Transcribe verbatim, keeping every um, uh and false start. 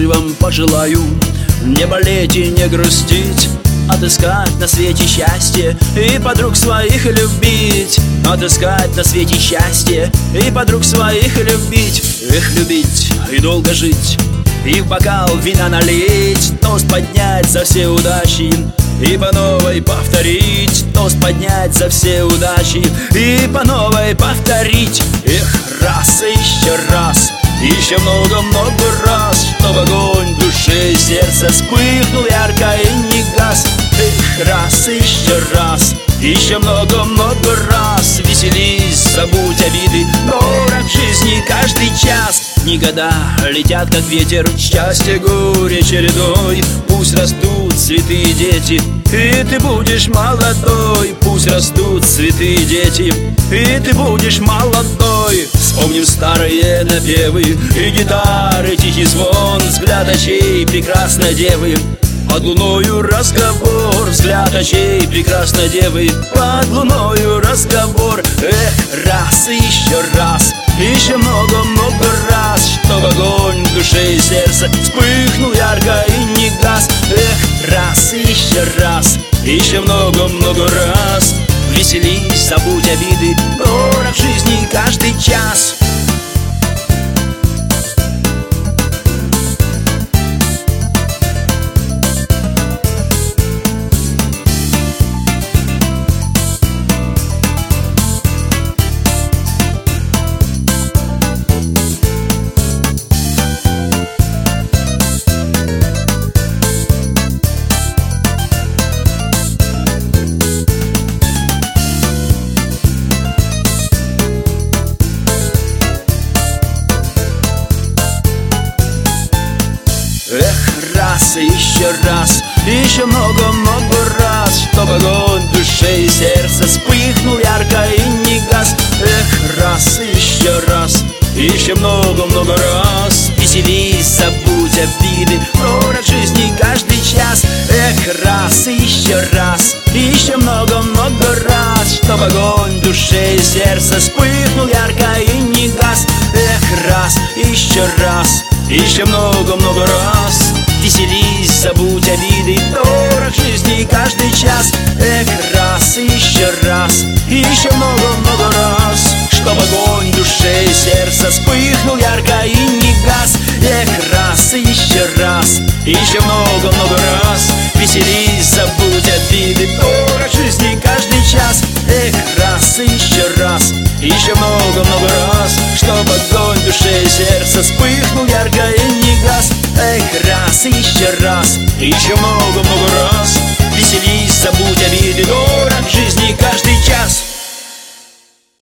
души вам пожелаю не болеть и не грустить, отыскать на свете счастье и подруг своих любить. Отыскать на свете счастье и подруг своих любить. Эх, любить и долго жить, и в бокал вина налить, тост поднять за все удачи и по новой повторить. Тост поднять за все удачи и по новой повторить. Эх, раз и еще раз, еще много-много раз, чтоб огонь в душе и сердце вспыхнул ярко и не гас. Эх, раз и еще раз, еще много-много раз, веселись, забудь обиды, дорог жизни каждый час. Дни года летят, как ветер, счастье горе чередой. Пусть растут цветы и дети, и ты будешь молодой. Пусть растут цветы и дети, и ты будешь молодой. Вспомним старые напевы и гитары, тихий звон, взгляд очей прекрасной девы. Под луною разговор, взгляд очей прекрасной девы. Под луною разговор. Эх, раз и еще раз, еще много-много раз, чтоб огонь в душе и сердце вспыхнул ярко и не гас. Эх, раз и еще раз, еще много-много раз, веселись, забудь обиды, дорог жизни каждый час. Эх, раз и еще раз, еще много-много раз, чтоб огонь в душе и сердце вспыхнул ярко и не гас. Эх, раз и еще раз, еще много-много раз, веселись, забудь обиды, дорог жизни каждый час. Эх, раз и еще раз, еще много-много раз, чтоб огонь в душе и сердце вспыхнул ярко и не гас. Эх, раз и еще раз, еще много-много раз, веселись, забудь обиды, дорог жизни каждый час. Эх, раз и еще раз, еще много-много раз, чтоб огонь в душе и сердце вспыхнул ярко и не гас. Эх, раз и еще раз, еще много-много раз, веселись, забудь обиды, дорог жизни каждый час. Эх, раз и еще раз, еще много-много раз, чтоб огонь в душе и сердце вспыхнул ярко и не гас. Эх, раз и еще раз, еще много-много раз.